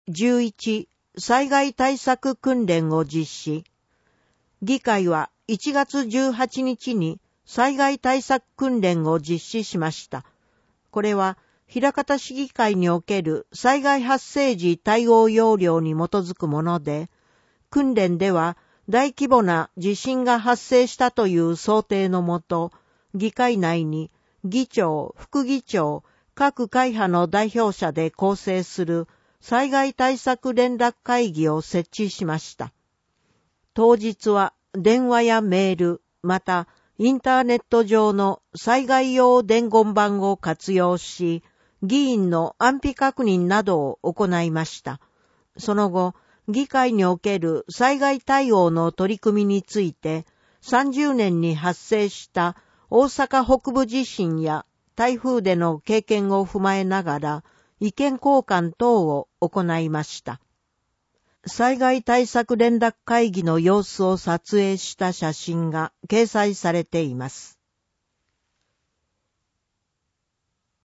11災害対策訓練を実施。議会は1月18日に災害対策訓練を実施しました。これは、枚方市議会における災害発生時対応要領に基づくもので、訓練では大規模な地震が発生したという想定のもと、議会内に議長、副議長、各会派の代表者で構成する災害対策連絡会議を設置しました。当日は電話やメール、またインターネット上の災害用伝言板を活用し、議員の安否確認などを行いました。その後、議会における災害対応の取り組みについて、30年に発生した大阪北部地震や台風での経験を踏まえながら、意見交換等を行いました。災害対策連絡会議の様子を撮影した写真が掲載されています。